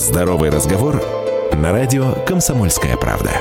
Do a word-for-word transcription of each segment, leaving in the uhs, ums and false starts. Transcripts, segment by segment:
Здоровый разговор на радио «Комсомольская правда».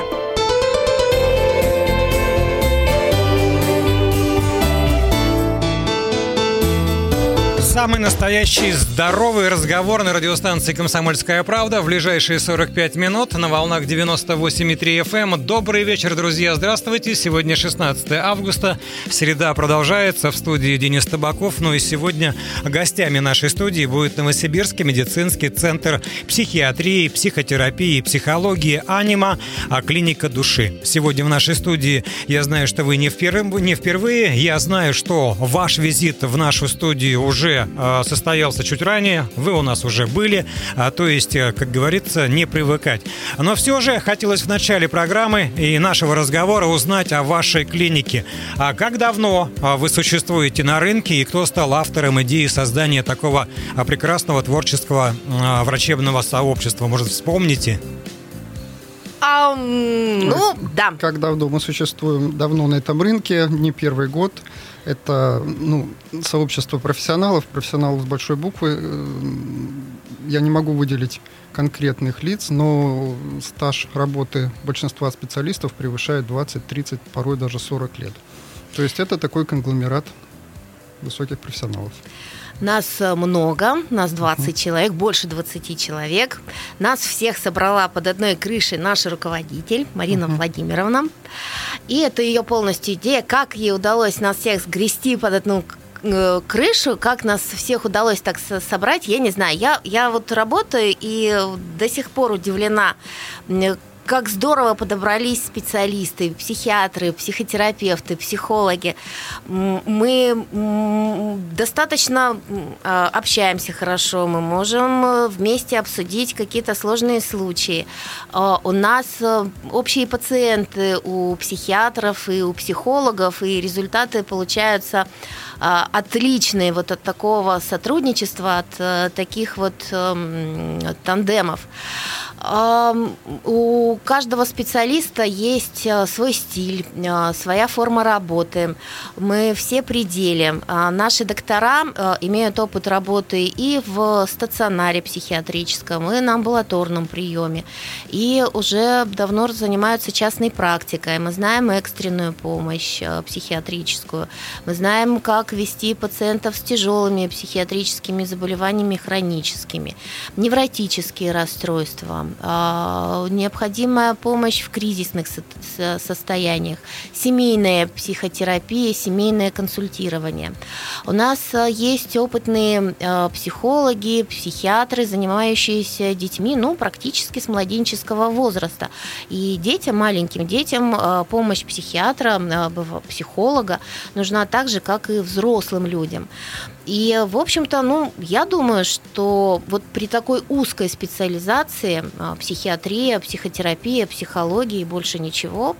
Самый настоящий здоровый разговор на радиостанции «Комсомольская правда» в ближайшие сорок пять минут на волнах девяносто восемь и три эф эм. Добрый вечер, друзья, здравствуйте. Сегодня шестнадцатое августа, среда продолжается, в студии Денис Табаков. Ну и сегодня гостями нашей студии будет Новосибирский медицинский центр психиатрии, психотерапии, психологии «Анима», а клиника души. Сегодня в нашей студии, я знаю, что вы не впервые, не впервые. Я знаю, что ваш визит в нашу студию уже состоялся чуть ранее, вы у нас уже были, а, то есть, как говорится, не привыкать. Но все же хотелось в начале программы и нашего разговора узнать о вашей клинике. А как давно вы существуете на рынке и кто стал автором идеи создания такого прекрасного творческого врачебного сообщества? Может, вспомните? А, ну, да. Как давно мы существуем? Давно на этом рынке, не первый год. Это ну, сообщество профессионалов, профессионалов с большой буквы. Я не могу выделить конкретных лиц, но стаж работы большинства специалистов превышает двадцать, тридцать, порой даже сорок лет. То есть это такой конгломерат высоких профессионалов. Нас много, нас двадцать uh-huh. человек, больше двадцати человек. Нас всех собрала под одной крышей наш руководитель Марина uh-huh. Владимировна. И это ее полностью идея, как ей удалось нас всех сгрести под одну крышу, как нас всех удалось так собрать, я не знаю. Я, я вот работаю и до сих пор удивлена, как здорово подобрались специалисты, психиатры, психотерапевты, психологи. Мы достаточно общаемся хорошо, мы можем вместе обсудить какие-то сложные случаи. У нас общие пациенты у психиатров и у психологов, и результаты получаются отличные вот от такого сотрудничества, от таких вот тандемов. У каждого специалиста есть свой стиль, своя форма работы. Мы все при деле. Наши доктора имеют опыт работы и в стационаре психиатрическом, и на амбулаторном приеме, и уже давно занимаются частной практикой. Мы знаем экстренную помощь психиатрическую. Мы знаем, как вести пациентов с тяжелыми психиатрическими заболеваниями хроническими, невротические расстройства, необходимая помощь в кризисных состояниях, семейная психотерапия, семейное консультирование. У нас есть опытные психологи, психиатры, занимающиеся детьми, ну, практически с младенческого возраста. И детям, маленьким детям, помощь психиатра, психолога нужна так же, как и взрослым людям. И, в общем-то, ну, я думаю, что вот при такой узкой специализации психиатрия, психотерапия, психология и больше ничего,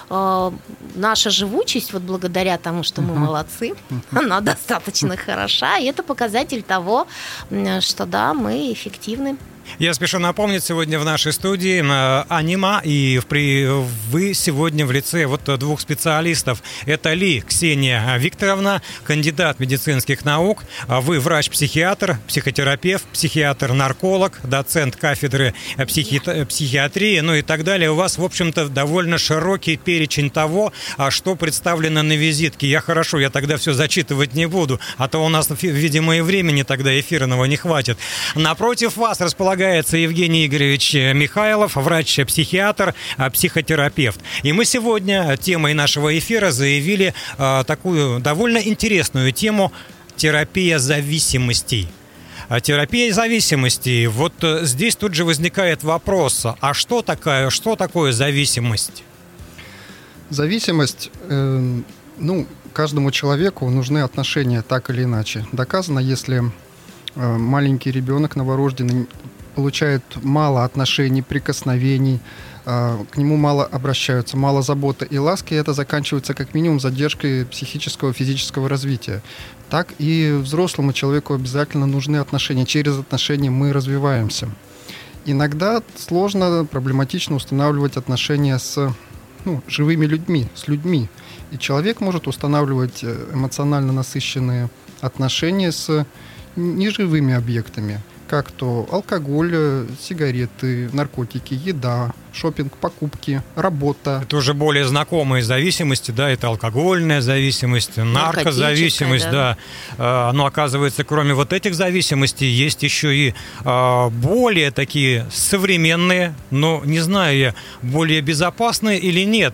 наша живучесть, вот благодаря тому, что мы uh-huh. молодцы, uh-huh. она достаточно хороша, и это показатель того, что да, мы эффективны. Я спешу напомнить, сегодня в нашей студии «Анима», и вы сегодня в лице вот двух специалистов. Это Ли Ксения Викторовна, кандидат медицинских наук, вы врач-психиатр, психотерапевт, психиатр-нарколог, доцент кафедры психи- психиатрии, ну и так далее. У вас, в общем-то, довольно широкий перечень того, что представлено на визитке. Я хорошо, я тогда все зачитывать не буду, а то у нас, видимо, и времени тогда эфирного не хватит. Напротив вас располагается Евгений Игоревич Михайлов, врач-психиатр, психотерапевт. И мы сегодня темой нашего эфира заявили а, такую довольно интересную тему терапия зависимостей. Терапия зависимости. Вот здесь тут же возникает вопрос, а что такое, что такое зависимость? Зависимость, э, ну, каждому человеку нужны отношения так или иначе. Доказано, если э, маленький ребенок новорожденный получает мало отношений, прикосновений, к нему мало обращаются, мало заботы и ласки, и это заканчивается как минимум задержкой психического, физического развития. Так и взрослому человеку обязательно нужны отношения. Через отношения мы развиваемся. Иногда сложно, проблематично устанавливать отношения с ну, живыми людьми, с людьми. И человек может устанавливать эмоционально насыщенные отношения с неживыми объектами. как то алкоголь, сигареты, наркотики, еда, шопинг, покупки, работа. Это уже более знакомые зависимости, да, это алкогольная зависимость, наркозависимость, да. да. Но оказывается, кроме вот этих зависимостей, есть еще и более такие современные, но не знаю я, более безопасные или нет.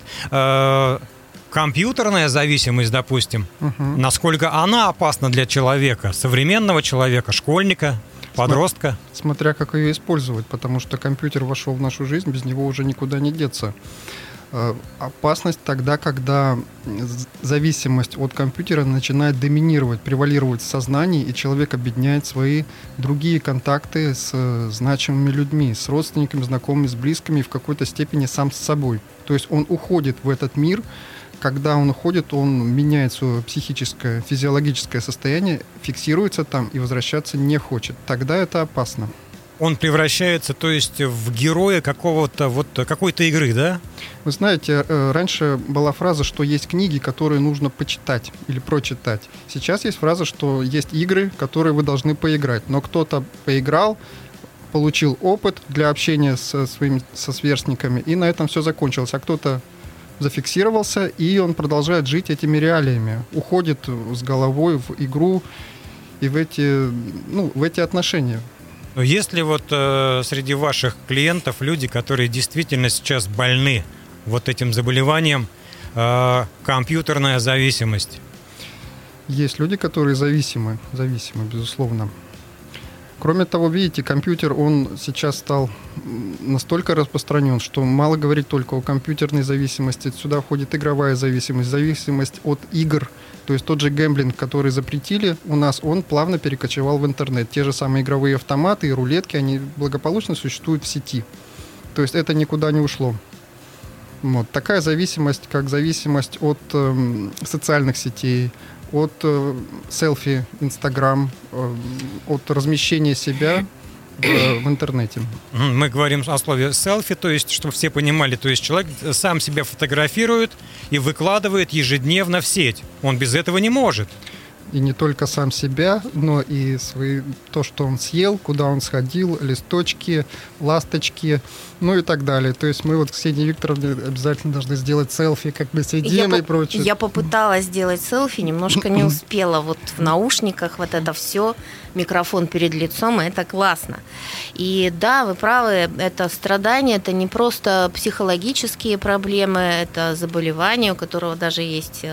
Компьютерная зависимость, допустим, угу. насколько она опасна для человека, современного человека, школьника, подростка? Смотря как ее использовать, потому что компьютер вошел в нашу жизнь, без него уже никуда не деться. Опасность тогда, когда зависимость от компьютера начинает доминировать, превалировать в сознании, и человек объединяет свои другие контакты с значимыми людьми, с родственниками, знакомыми, с близкими, в какой-то степени сам с собой. То есть он уходит в этот мир. Когда он уходит, он меняет свое психическое, физиологическое состояние, фиксируется там и возвращаться не хочет. Тогда это опасно. Он превращается, то есть, в героя какого-то, вот, какой-то игры, да? Вы знаете, раньше была фраза, что есть книги, которые нужно почитать или прочитать. Сейчас есть фраза, что есть игры, которые вы должны поиграть. Но кто-то поиграл, получил опыт для общения со своими со сверстниками, и на этом все закончилось. А кто-то зафиксировался, и он продолжает жить этими реалиями, уходит с головой в игру и в эти, ну, в эти отношения. Но есть ли вот э, среди ваших клиентов люди, которые действительно сейчас больны вот этим заболеванием, э, компьютерная зависимость? Есть люди, которые зависимы, зависимы, безусловно. Кроме того, видите, компьютер, он сейчас стал настолько распространен, что мало говорить только о компьютерной зависимости. Сюда входит игровая зависимость, зависимость от игр. То есть тот же гэмблинг, который запретили у нас, он плавно перекочевал в интернет. Те же самые игровые автоматы и рулетки, они благополучно существуют в сети. То есть это никуда не ушло. Вот. Такая зависимость, как зависимость от э, социальных сетей, от э, селфи, Инстаграм, э, от размещения себя в, в интернете. Мы говорим о слове селфи, то есть, чтобы все понимали, то есть человек сам себя фотографирует и выкладывает ежедневно в сеть. Он без этого не может. И не только сам себя, но и свои, то, что он съел, куда он сходил, листочки, ласточки, ну и так далее. То есть мы вот с Ксенией Викторовной обязательно должны сделать селфи, как мы сидим я и прочее. Я попыталась сделать селфи, немножко не успела. Вот в наушниках вот это все, микрофон перед лицом, и это классно. И да, вы правы, это страдание, это не просто психологические проблемы, это заболевание, у которого даже есть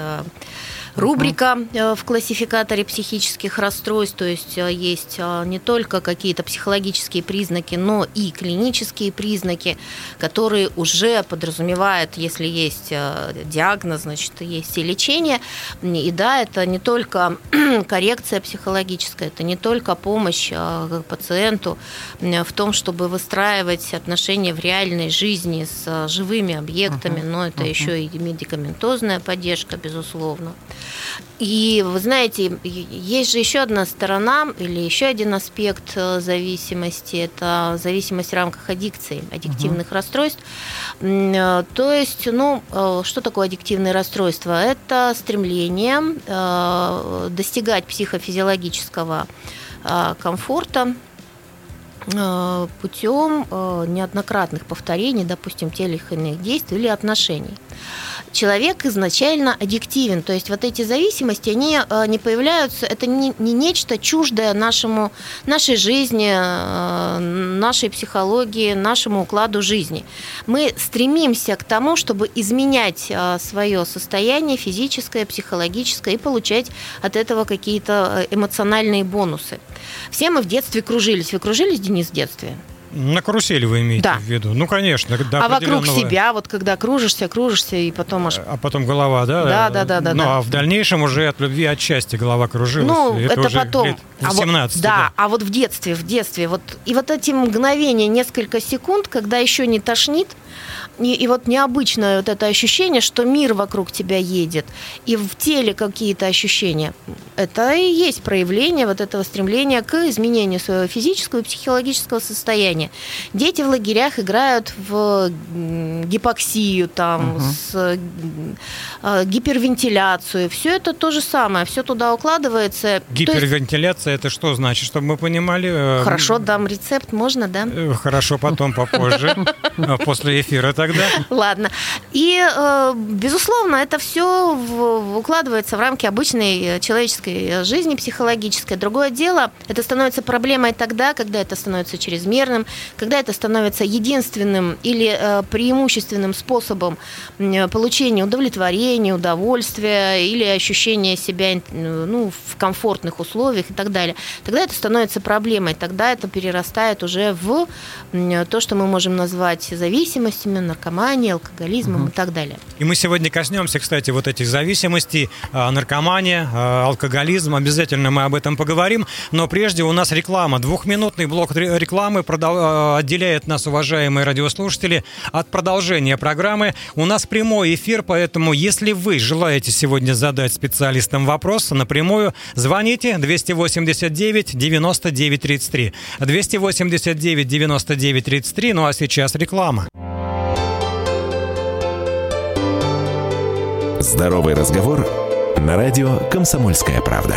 рубрика в классификаторе психических расстройств, то есть есть не только какие-то психологические признаки, но и клинические признаки, которые уже подразумевают, если есть диагноз, значит, есть и лечение. И да, это не только коррекция психологическая, это не только помощь пациенту в том, чтобы выстраивать отношения в реальной жизни с живыми объектами, но это еще и медикаментозная поддержка, безусловно. И вы знаете, есть же еще одна сторона или еще один аспект зависимости, это зависимость в рамках аддикции, аддиктивных uh-huh. расстройств. То есть, ну, что такое аддиктивные расстройства? Это стремление достигать психофизиологического комфорта путем неоднократных повторений, допустим, тех или иных действий или отношений. Человек изначально аддиктивен, то есть вот эти зависимости, они не появляются, это не, не нечто чуждое нашему, нашей жизни, нашей психологии, нашему укладу жизни. Мы стремимся к тому, чтобы изменять свое состояние физическое, психологическое и получать от этого какие-то эмоциональные бонусы. Все мы в детстве кружились. Вы кружились, Денис, в детстве? На карусели вы имеете да. в виду? Ну, конечно. А вокруг себя, вот когда кружишься, кружишься, и потом аж... А потом голова, да? Да, да, да. да ну, да. а в дальнейшем уже от любви отчасти голова кружилась. Ну, это, это уже потом. Лет восемнадцать, а вот, да, да, а вот в детстве, в детстве, вот, и вот эти мгновения, несколько секунд, когда еще не тошнит, и, и вот необычное вот это ощущение, что мир вокруг тебя едет, и в теле какие-то ощущения. Это и есть проявление вот этого стремления к изменению своего физического и психологического состояния. Дети в лагерях играют в гипоксию, там, угу. с э, гипервентиляцию. Все это то же самое, все туда укладывается. Гипервентиляция, есть... это что значит, чтобы мы понимали? Хорошо, дам рецепт, можно, да? Хорошо, потом попозже, после эфира тогда. Ладно. И, безусловно, это все укладывается в рамки обычной человеческой жизни, психологической. Другое дело, это становится проблемой тогда, когда это становится чрезмерным, когда это становится единственным или преимущественным способом получения удовлетворения, удовольствия или ощущения себя, ну, в комфортных условиях и так далее. Тогда это становится проблемой, тогда это перерастает уже в то, что мы можем назвать зависимостями, наркоманией, алкоголизмом угу. и так далее. И мы сегодня коснемся, кстати, вот этих зависимостей, наркомания, алкоголизм. Обязательно мы об этом поговорим. Но прежде у нас реклама. Двухминутный блок рекламы отделяет нас, уважаемые радиослушатели, от продолжения программы. У нас прямой эфир, поэтому если вы желаете сегодня задать специалистам вопрос напрямую, звоните двести восемьдесят девять девяносто девять тридцать три. двести восемьдесят девять девяносто девять тридцать три. Ну а сейчас реклама. Здоровый разговор на радио «Комсомольская правда».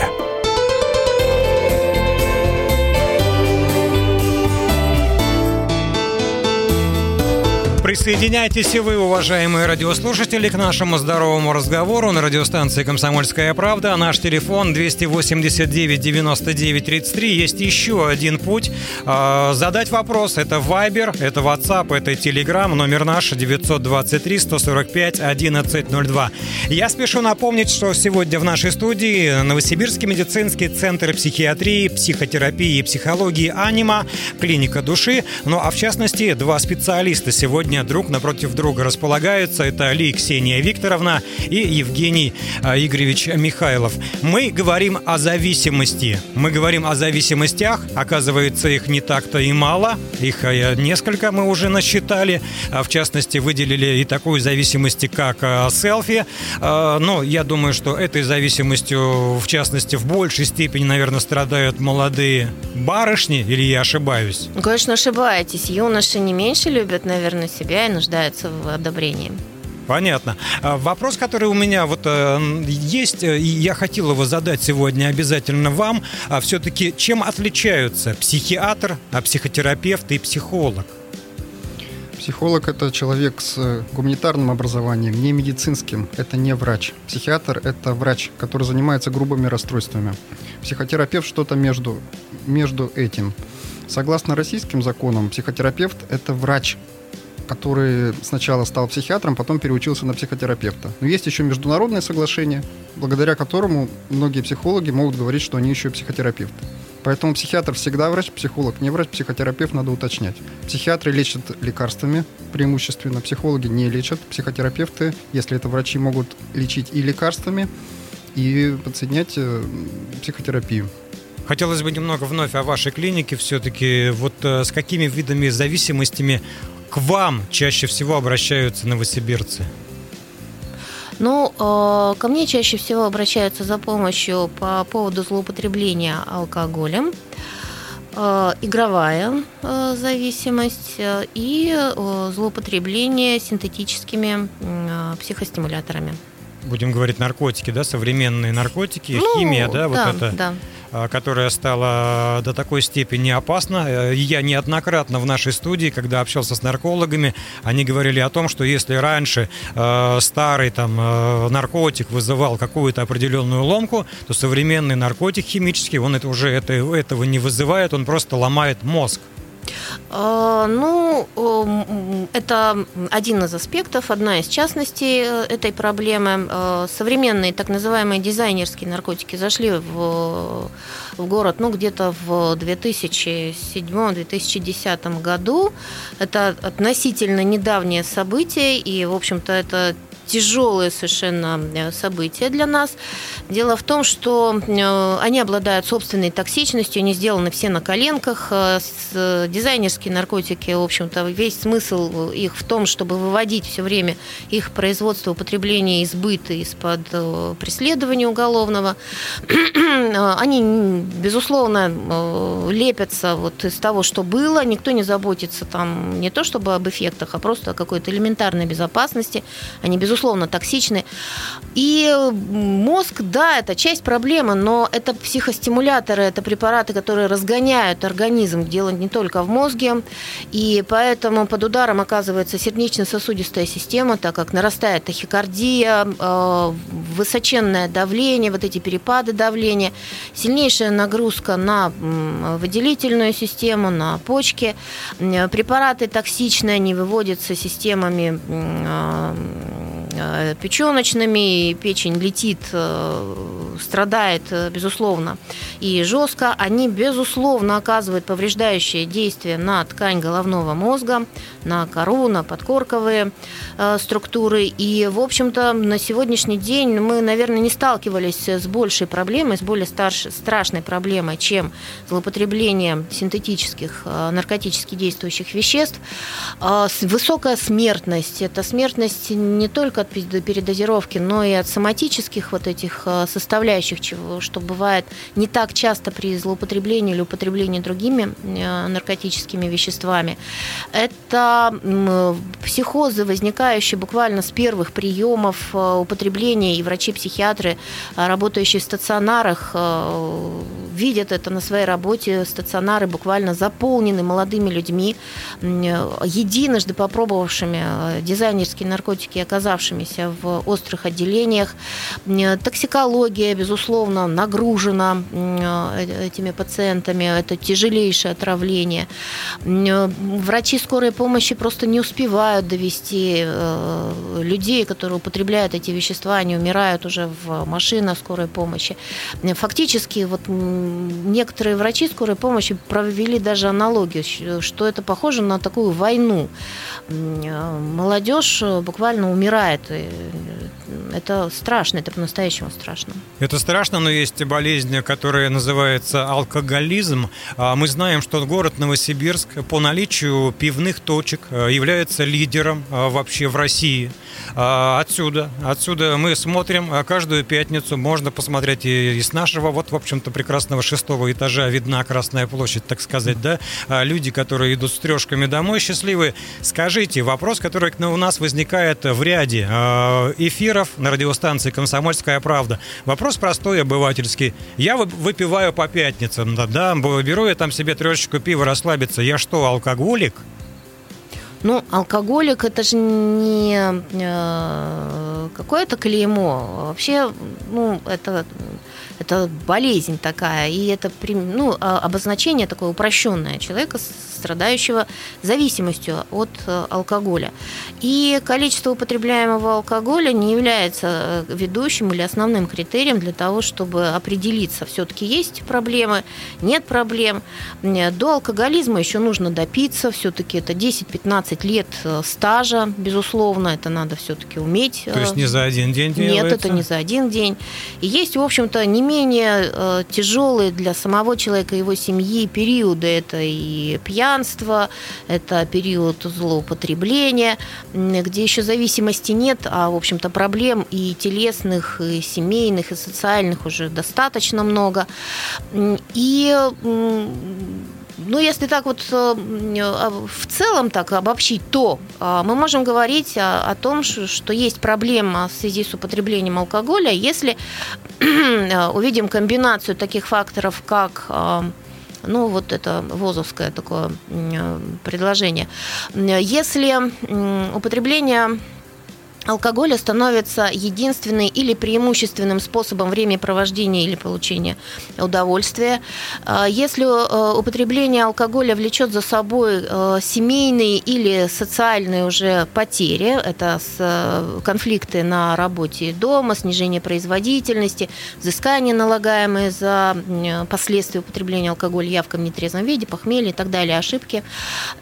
Присоединяйтесь и вы, уважаемые радиослушатели, к нашему здоровому разговору на радиостанции «Комсомольская правда». Наш телефон двести восемьдесят девять девяносто девять тридцать три. Есть еще один путь э, задать вопрос. Это Viber, это WhatsApp, это Telegram. Номер наш девятьсот двадцать три сто сорок пять одиннадцать ноль два. Я спешу напомнить, что сегодня в нашей студии Новосибирский медицинский центр психиатрии, психотерапии и психологии «Анима», клиника души. Ну а в частности, два специалиста сегодня друг напротив друга располагаются. Это Ли Ксения Викторовна и Евгений Игоревич Михайлов. Мы говорим о зависимости. Мы говорим о зависимостях. Оказывается, их не так-то и мало. Их несколько мы уже насчитали. В частности, выделили и такую зависимость, как селфи. Но я думаю, что этой зависимостью, в частности, в большей степени, наверное, страдают молодые барышни. Или я ошибаюсь? Ну, конечно, ошибаетесь. Юноши не меньше любят, наверное, себя и нуждаются в одобрении. Понятно. Вопрос, который у меня вот есть, и я хотел его задать сегодня обязательно вам. Все-таки чем отличаются психиатр, психотерапевт и психолог? Психолог – это человек с гуманитарным образованием, не медицинским, это не врач. Психиатр – это врач, который занимается грубыми расстройствами. Психотерапевт – что-то между, между этим. Согласно российским законам, психотерапевт – это врач, который сначала стал психиатром, потом переучился на психотерапевта. Но есть еще международное соглашение, благодаря которому многие психологи могут говорить, что они еще психотерапевты. Поэтому психиатр всегда врач, психолог не врач, психотерапевт надо уточнять. Психиатры лечат лекарствами преимущественно, психологи не лечат. Психотерапевты, если это врачи, могут лечить и лекарствами, и подсоединять психотерапию. Хотелось бы немного вновь о вашей клинике. Все-таки вот с какими видами зависимостями к вам чаще всего обращаются новосибирцы? Ну, э, ко мне чаще всего обращаются за помощью по поводу злоупотребления алкоголем, э, игровая э, зависимость э, и э, злоупотребление синтетическими э, психостимуляторами. Будем говорить наркотики, да, современные наркотики, ну, химия, да, вот да, это, да. которая стала до такой степени опасна. Я неоднократно в нашей студии, когда общался с наркологами, они говорили о том, что если раньше э, старый там э, наркотик вызывал какую-то определенную ломку, то современный наркотик химический, он это уже это, этого не вызывает, он просто ломает мозг. Ну, это один из аспектов, одна из частностей этой проблемы. Современные так называемые дизайнерские наркотики зашли в, в город ну, где-то в две тысячи седьмом - две тысячи десятом году. Это относительно недавнее событие, и, в общем-то, это тяжелое совершенно событие для нас. Дело в том, что они обладают собственной токсичностью, они сделаны все на коленках. Дизайнерские наркотики, в общем-то, весь смысл их в том, чтобы выводить все время их производство, употребление и сбыт из-под преследования уголовного. Они, безусловно, лепятся вот из того, что было. Никто не заботится там не то чтобы об эффектах, а просто о какой-то элементарной безопасности. Они, безусловно, токсичны. И мозг, да, это часть проблемы, но это психостимуляторы, это препараты, которые разгоняют организм. Дело не только в мозге. И поэтому под ударом оказывается сердечно-сосудистая система, так как нарастает тахикардия, высоченное давление, вот эти перепады давления, сильнейшая нагрузка на выделительную систему, на почки. Препараты токсичные, они выводятся системами печеночными, и печень летит, страдает, безусловно, и жестко. Они, безусловно, оказывают повреждающее действие на ткань головного мозга, на кору, на подкорковые структуры. И, в общем-то, на сегодняшний день мы, наверное, не сталкивались с большей проблемой, с более старш... страшной проблемой, чем злоупотребление синтетических наркотически действующих веществ. Высокая смертность. Это смертность не только от передозировки, но и от соматических вот этих составляющих, чего, что бывает не так часто при злоупотреблении или употреблении другими наркотическими веществами. Это психозы, возникающие буквально с первых приемов употребления, и врачи-психиатры, работающие в стационарах, видят это на своей работе. Стационары буквально заполнены молодыми людьми, единожды попробовавшими дизайнерские наркотики, оказавшимися в острых отделениях. Токсикология, безусловно, нагружена этими пациентами. Это тяжелейшее отравление. Врачи скорой помощи просто не успевают довести людей, которые употребляют эти вещества. Они умирают уже в машинах скорой помощи. Фактически, вот некоторые врачи скорой помощи провели даже аналогию, что это похоже на такую войну. Молодежь буквально умирает. Это страшно, это по-настоящему страшно. Это страшно, но есть болезнь, которая называется алкоголизм. Мы знаем, что город Новосибирск по наличию пивных точек является лидером вообще в России. Отсюда, отсюда мы смотрим каждую пятницу, можно посмотреть и с нашего, вот, в общем-то, прекрасного шестого этажа видна Красная площадь, так сказать, да, люди, которые идут с трешками домой, счастливые. Скажите, вопрос, который у нас возникает в ряде эфиров на радиостанции «Комсомольская правда». Вопрос простой, обывательский. Я выпиваю по пятницам, да, беру я там себе трешечку пива расслабиться. Я что, алкоголик? Ну, алкоголик – это же не э, какое-то клеймо. Вообще, ну, это, это болезнь такая, и это, ну, обозначение такое упрощенное человека, страдающего зависимостью от алкоголя. И количество употребляемого алкоголя не является ведущим или основным критерием для того, чтобы определиться, все-таки есть проблемы, нет проблем. До алкоголизма еще нужно допиться, все-таки это десять-пятнадцать лет стажа, безусловно, это надо все-таки уметь. То есть не за один день делается? Нет, это не за один день. И есть, в общем-то, не менее тяжелые для самого человека и его семьи периоды. Это и пьянство, это период злоупотребления, где еще зависимости нет, а, в общем-то, проблем и телесных, и семейных, и социальных уже достаточно много. И, ну, если так вот в целом так обобщить, то мы можем говорить о, о том, что есть проблема в связи с употреблением алкоголя, если увидим комбинацию таких факторов, как... Ну, вот это вузовское такое предложение. Если употребление алкоголя становится единственным или преимущественным способом времяпровождения или получения удовольствия. Если употребление алкоголя влечет за собой семейные или социальные уже потери, это конфликты на работе и дома, снижение производительности, взыскания, налагаемые за последствия употребления алкоголя, явка в нетрезвом виде, похмелье и так далее, ошибки.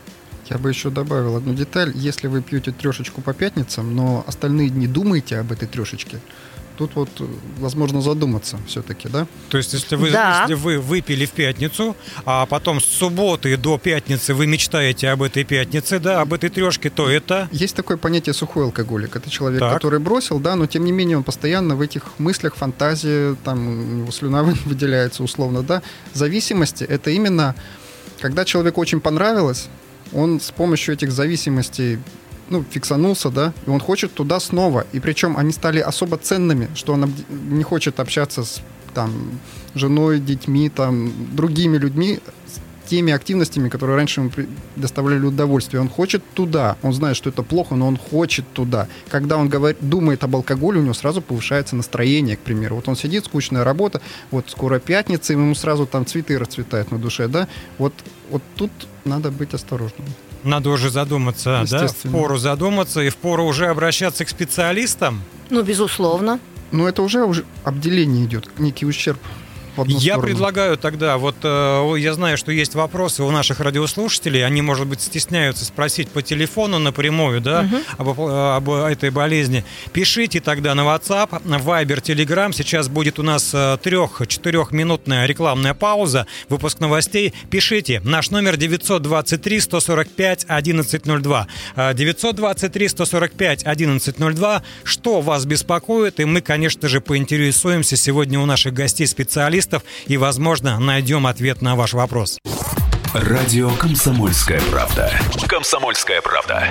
Я бы еще добавил одну деталь. Если вы пьете трешечку по пятницам, но остальные дни думаете об этой трешечке, тут вот возможно задуматься все-таки, да? То есть, если вы, да. если вы выпили в пятницу, а потом с субботы до пятницы вы мечтаете об этой пятнице, да, об этой трешке, то это... Есть такое понятие сухой алкоголик. Это человек, Так. который бросил, да, но тем не менее он постоянно в этих мыслях, фантазии, там у него слюна выделяется условно, да. Зависимости — это именно, когда человеку очень понравилось, он с помощью этих зависимостей ну, фиксанулся, да, и он хочет туда снова. И причем они стали особо ценными, что он не хочет общаться с там, женой, детьми, там, другими людьми, с теми активностями, которые раньше ему доставляли удовольствие. Он хочет туда. Он знает, что это плохо, но он хочет туда. Когда он говорит, думает об алкоголе, у него сразу повышается настроение, к примеру. Вот он сидит, скучная работа, вот скоро пятница, и ему сразу там цветы расцветают на душе, да. Вот, вот тут надо быть осторожным. Надо уже задуматься, да? Впору задуматься и впору уже обращаться к специалистам? Ну, безусловно. Ну, это уже, уже обделение идет, некий ущерб. Я предлагаю тогда, вот э, я знаю, что есть вопросы у наших радиослушателей, они, может быть, стесняются спросить по телефону напрямую, да, угу. об, об этой болезни. Пишите тогда на WhatsApp, Viber, Telegram. Сейчас будет у нас трех-четырехминутная рекламная пауза, выпуск новостей. Пишите. Наш номер девятьсот двадцать три сто сорок пять одиннадцать ноль два. девятьсот двадцать три сто сорок пять одиннадцать ноль два. Что вас беспокоит? И мы, конечно же, поинтересуемся сегодня у наших гостей-специалистов и, возможно, найдем ответ на ваш вопрос. Радио «Комсомольская правда». «Комсомольская правда».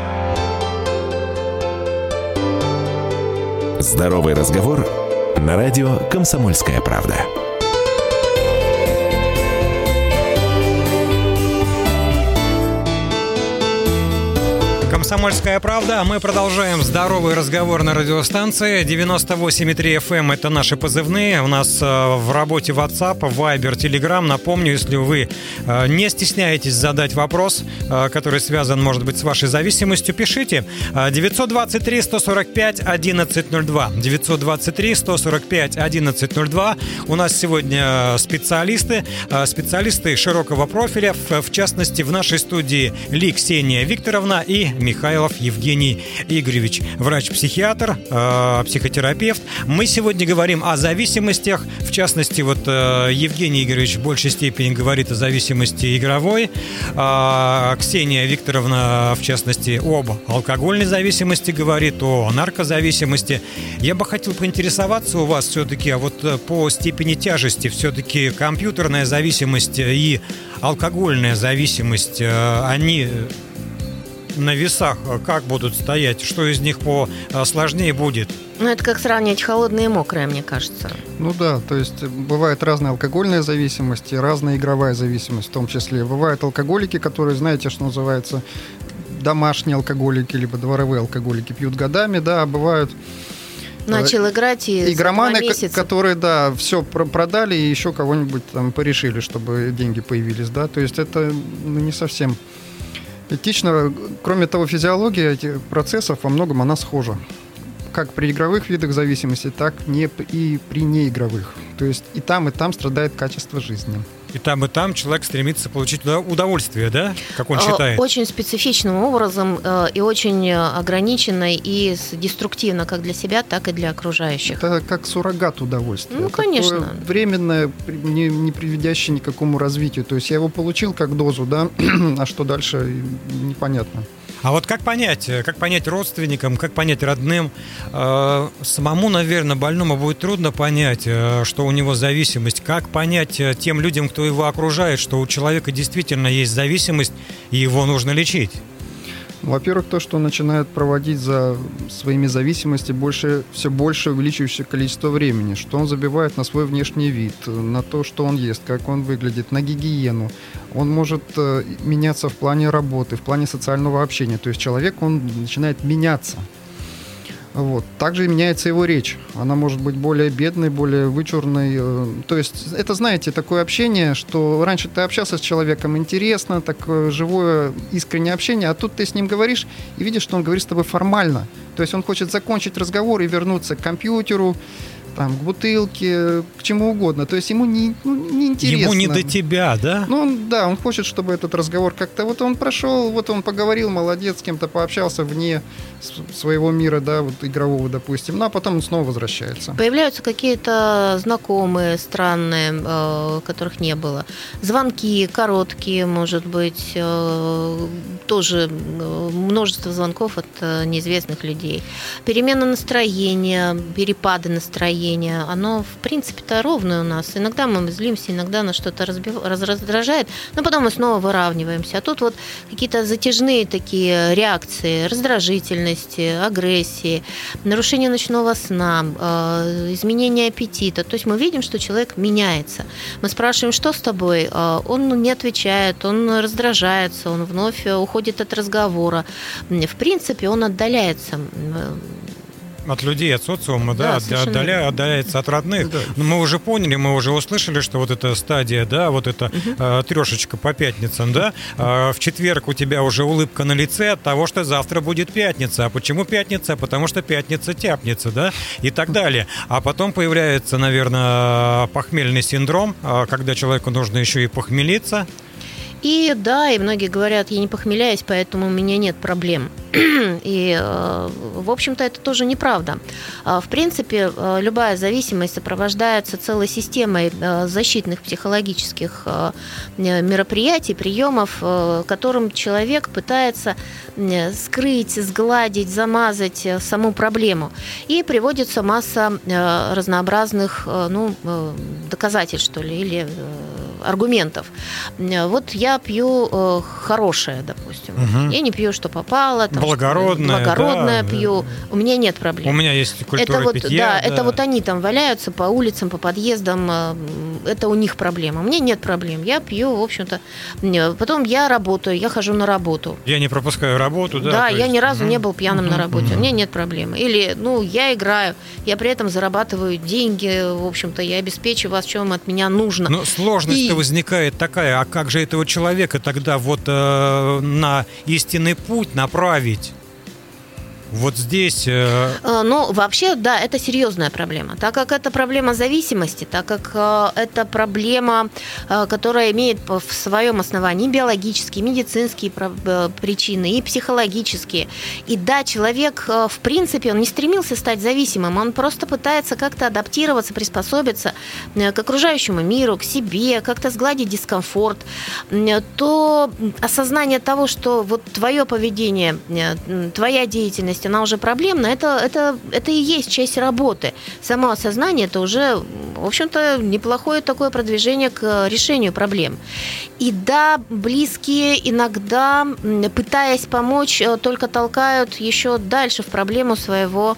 Здоровый разговор на радио «Комсомольская правда». «Комсомольская правда». Мы продолжаем здоровый разговор на радиостанции. девяносто восемь и три эф эм – это наши позывные. У нас в работе WhatsApp, Viber, Telegram. Напомню, если вы не стесняетесь задать вопрос, который связан, может быть, с вашей зависимостью, пишите. девятьсот двадцать три сто сорок пять одиннадцать ноль два. девятьсот двадцать три сто сорок пять одиннадцать ноль два. У нас сегодня специалисты, специалисты широкого профиля. В частности, в нашей студии Ли Ксения Викторовна и Михайлов Евгений Игоревич, врач-психиатр, э, психотерапевт. Мы сегодня говорим о зависимостях. В частности, вот э, Евгений Игоревич в большей степени говорит о зависимости игровой. Э, Ксения Викторовна, в частности, об алкогольной зависимости говорит, о наркозависимости. Я бы хотел поинтересоваться у вас все-таки, а вот по степени тяжести все-таки компьютерная зависимость и алкогольная зависимость, э, они... на весах как будут стоять? Что из них посложнее будет? Ну, это как сравнивать холодное и мокрое, мне кажется. Ну да, то есть бывает разная алкогольная зависимость и разная игровая зависимость в том числе. Бывают алкоголики, которые, знаете, что называется, домашние алкоголики, либо дворовые алкоголики, пьют годами, да, а бывают... Начал играть и игроманы, которые, да, все продали и еще кого-нибудь там порешили, чтобы деньги появились, да, то есть это ну, не совсем... этично. Кроме того, физиология этих процессов во многом она схожа. Как при игровых видах зависимости, так и при неигровых. То есть и там, и там страдает качество жизни. И там, и там человек стремится получить удовольствие, да? Как он считает? Очень специфичным образом и очень ограниченно и деструктивно как для себя, так и для окружающих. Это как суррогат удовольствия. Ну, конечно. Такое временное, не, не приведящее ни к какому развитию. То есть я его получил как дозу, да, а что дальше, непонятно. А вот как понять, как понять родственникам, как понять родным? Э, самому, наверное, больному будет трудно понять, э, что у него зависимость. Как понять э, тем людям, кто его окружает, что у человека действительно есть зависимость, и его нужно лечить? Во-первых, то, что он начинает проводить за своими зависимостями больше, все больше увеличивающее количество времени, что он забивает на свой внешний вид, на то, что он ест, как он выглядит, на гигиену. Он может э, меняться в плане работы, в плане социального общения. То есть человек, он начинает меняться. Вот. Также меняется его речь. Она может быть более бедной, более вычурной. То есть это, знаете, такое общение, что раньше ты общался с человеком интересно, такое живое, искреннее общение, а тут ты с ним говоришь и видишь, что он говорит с тобой формально. То есть он хочет закончить разговор и вернуться к компьютеру, там, к бутылке, к чему угодно. То есть ему не, ну, не интересно. Ему не до тебя, да? Ну, он, да, он хочет, чтобы этот разговор как-то... Вот он прошел, вот он поговорил, молодец, с кем-то пообщался вне своего мира, да, вот игрового, допустим, ну, а потом он снова возвращается. Появляются какие-то знакомые, странные, э, которых не было. Звонки короткие, может быть, э, тоже множество звонков от э, неизвестных людей. Перемена настроения, перепады настроения, оно, в принципе-то, ровное у нас. Иногда мы злимся, иногда нас что-то разбив... раздражает, но потом мы снова выравниваемся. А тут вот какие-то затяжные такие реакции, раздражительность, агрессии, нарушение ночного сна, изменение аппетита. То есть мы видим, что человек меняется. Мы спрашиваем, что с тобой? Он не отвечает, он раздражается, он вновь уходит от разговора. В принципе, он отдаляется. От людей, от социума, да, да отдаля, отдаляется от родных. Да. Но мы уже поняли, мы уже услышали, что вот эта стадия, да, вот эта угу. э, трешечка по пятницам, да, э, в четверг у тебя уже улыбка на лице от того, что завтра будет пятница. А почему пятница? Потому что пятница тяпнется, да, и так далее. А потом появляется, наверное, похмельный синдром, когда человеку нужно еще и похмелиться. И да, и многие говорят, я не похмеляюсь, поэтому у меня нет проблем. И, в общем-то, это тоже неправда. В принципе, любая зависимость сопровождается целой системой защитных психологических мероприятий, приемов, которым человек пытается скрыть, сгладить, замазать саму проблему. И приводится масса разнообразных, ну, доказательств, что ли, или аргументов. Вот я пью э, хорошее, допустим. Угу. Я не пью, что попало. Там, благородное. Благородное да, пью. да. У меня нет проблем. У меня есть культура это вот, питья. Да, да, это вот они там валяются по улицам, по подъездам. Это у них проблема. У меня нет проблем. Я пью, в общем-то. Потом я работаю, я хожу на работу. Я не пропускаю работу, да? Да, я есть... ни разу угу. не был пьяным угу. на работе. Угу. У меня нет проблем. Или, ну, я играю, я при этом зарабатываю деньги, в общем-то, я обеспечиваю вас, что вам от меня нужно. Но сложность-то И... возникает такая, а как же этого человека тогда вот э, на истинный путь направить? Вот здесь... Э... Ну, вообще, да, это серьезная проблема. Так как это проблема зависимости, так как э, это проблема, э, которая имеет в своем основании и биологические, и медицинские э, причины, и психологические. И да, человек, э, в принципе, он не стремился стать зависимым, он просто пытается как-то адаптироваться, приспособиться э, к окружающему миру, к себе, как-то сгладить дискомфорт. Э, то осознание того, что вот твое поведение, э, твоя деятельность, она уже проблемная, это, это, это и есть часть работы. Само осознание – это уже, в общем-то, неплохое такое продвижение к решению проблем. И да, близкие иногда, пытаясь помочь, только толкают еще дальше в проблему своего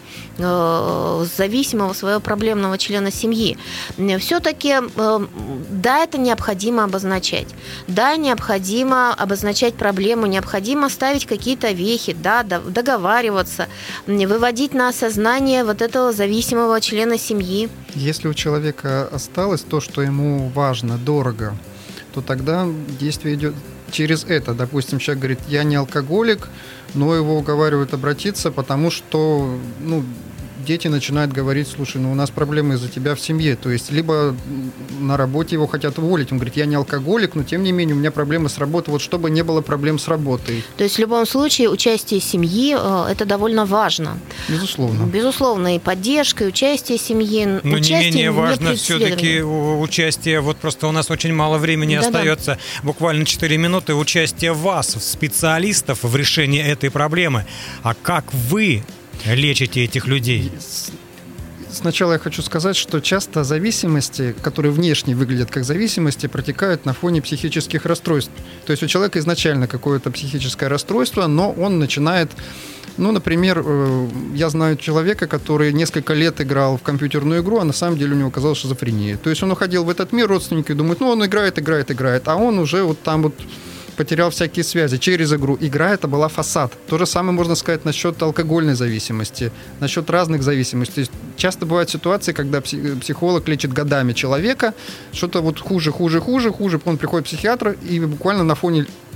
э, зависимого, своего проблемного члена семьи. Все-таки, э, да, это необходимо обозначать. Да, необходимо обозначать проблему, необходимо ставить какие-то вехи, да, договариваться, выводить на осознание вот этого зависимого члена семьи. Если у человека осталось то, что ему важно, дорого, то тогда действие идет через это. Допустим, человек говорит, я не алкоголик, но его уговаривают обратиться, потому что, ну, дети начинают говорить, слушай, ну у нас проблемы из-за тебя в семье. То есть либо на работе его хотят уволить. Он говорит, я не алкоголик, но тем не менее у меня проблемы с работой. Вот чтобы не было проблем с работой. То есть в любом случае участие семьи – это довольно важно. Безусловно. Безусловно, и поддержка, и участие семьи. Но участие не менее важно не все-таки участие. Вот просто у нас очень мало времени да, остается. Да. Буквально четыре минуты. Участие вас, специалистов, в решении этой проблемы. А как вы лечите этих людей? Сначала я хочу сказать, что часто зависимости, которые внешне выглядят как зависимости, протекают на фоне психических расстройств. То есть у человека изначально какое-то психическое расстройство, но он начинает... Ну, например, я знаю человека, который несколько лет играл в компьютерную игру, а на самом деле у него оказалась шизофрения. То есть он уходил в этот мир, родственники думают, ну, он играет, играет, играет, а он уже вот там вот потерял всякие связи через игру. Игра это была фасад. То же самое можно сказать насчет алкогольной зависимости, насчет разных зависимостей. То есть часто бывают ситуации, когда психолог лечит годами человека, что-то вот хуже, хуже, хуже, хуже, он приходит к психиатру, и буквально на фоне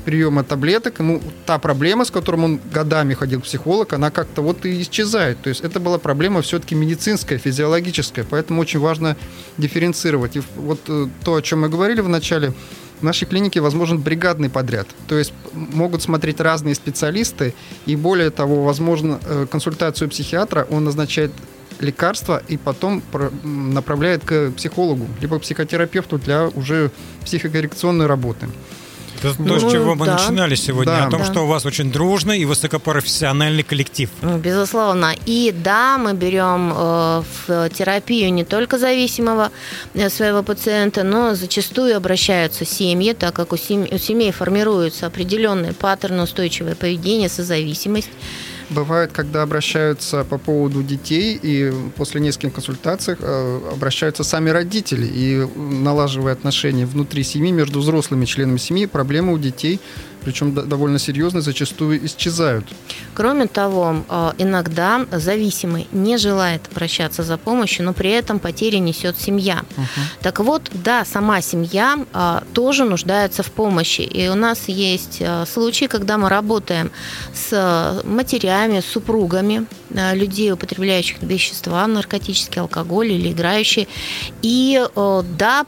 приема таблеток, ему та проблема, с которой он годами ходил к психологу, она как-то вот и исчезает. То есть это была проблема все-таки медицинская, физиологическая, поэтому очень важно дифференцировать. И вот то, о чем мы говорили в начале, в нашей клинике возможен бригадный подряд. То есть могут смотреть разные специалисты, и более того, возможно, консультацию психиатра он назначает лекарства и потом направляет к психологу, либо к психотерапевту для уже психокоррекционной работы. Это ну, то, с чего мы да. начинали сегодня, да. о том, да. что у вас очень дружный и высокопрофессиональный коллектив. Безусловно. И да, мы берем э, в терапию не только зависимого своего пациента, но зачастую обращаются семьи, так как у семей, у семей формируются определенные паттерны, устойчивое поведение, созависимость. Бывает, когда обращаются по поводу детей, и после нескольких консультаций э, обращаются сами родители, и налаживая отношения внутри семьи между взрослыми членами семьи, проблемы у детей, причем довольно серьезные, зачастую исчезают. Кроме того, иногда зависимый не желает обращаться за помощью, но при этом потери несет семья. Uh-huh. Так вот, да, сама семья тоже нуждается в помощи. И у нас есть случаи, когда мы работаем с матерями, с супругами людей, употребляющих вещества, наркотический, алкоголь или играющие. И да,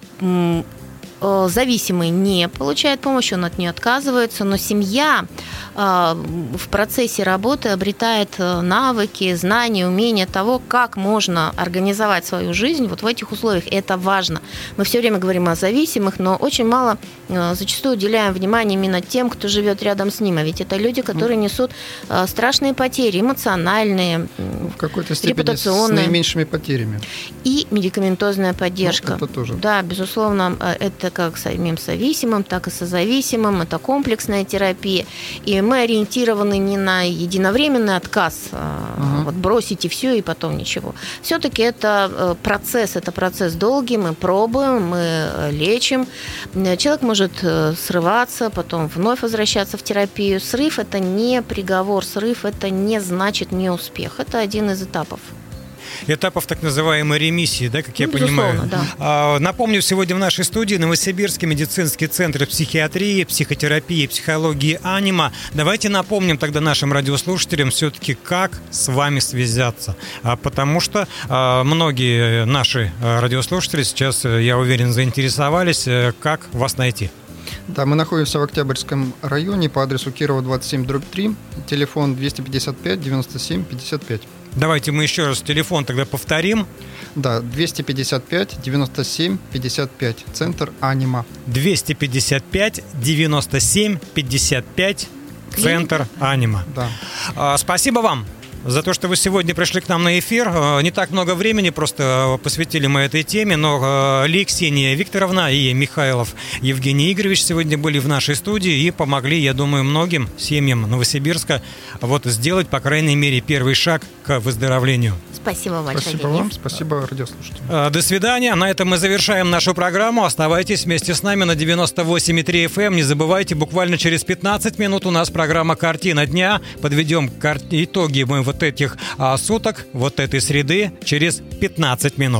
зависимый не получает помощь, он от нее отказывается, но семья в процессе работы обретает навыки, знания, умения того, как можно организовать свою жизнь вот в этих условиях. И это важно. Мы все время говорим о зависимых, но очень мало зачастую уделяем внимание именно тем, кто живет рядом с ним. А ведь это люди, которые несут страшные потери, эмоциональные, в какой-то степени репутационные. С наименьшими потерями. И медикаментозная поддержка. Ну, это тоже. Да, безусловно, это как самим зависимым, так и созависимым. Это комплексная терапия. И мы ориентированы не на единовременный отказ, uh-huh. вот бросите все и потом ничего. Все-таки это процесс, это процесс долгий, мы пробуем, мы лечим. Человек может срываться, потом вновь возвращаться в терапию. Срыв – это не приговор, срыв – это не значит неуспех. Это один из этапов. Этапов так называемой ремиссии, да, как я ну, понимаю. Да. Напомню, сегодня в нашей студии Новосибирский медицинский центр психиатрии, психотерапии, психологии «Анима». Давайте напомним тогда нашим радиослушателям все-таки, как с вами связаться. Потому что многие наши радиослушатели сейчас, я уверен, заинтересовались, как вас найти. Да, мы находимся в Октябрьском районе по адресу Кирова, двадцать семь, дробь три, телефон двести пятьдесят пять девяносто семь пятьдесят пять. Давайте мы еще раз телефон тогда повторим. Да, двести пятьдесят пять девяносто семь пятьдесят пять, центр «Анима». двести пятьдесят пять девяносто семь пятьдесят пять, центр «Анима». Да. А, спасибо вам за то, что вы сегодня пришли к нам на эфир. Не так много времени просто посвятили мы этой теме, но Ли Ксения Викторовна и Михайлов Евгений Игоревич сегодня были в нашей студии и помогли, я думаю, многим семьям Новосибирска вот сделать, по крайней мере, первый шаг к выздоровлению. Спасибо большое. Спасибо вам, спасибо радиослушателям. До свидания. На этом мы завершаем нашу программу. Оставайтесь вместе с нами на девяносто восемь и три эф эм. Не забывайте, буквально через пятнадцать минут у нас программа «Картина дня». Подведем итоги мы вот этих а, суток, вот этой среды через пятнадцать минут.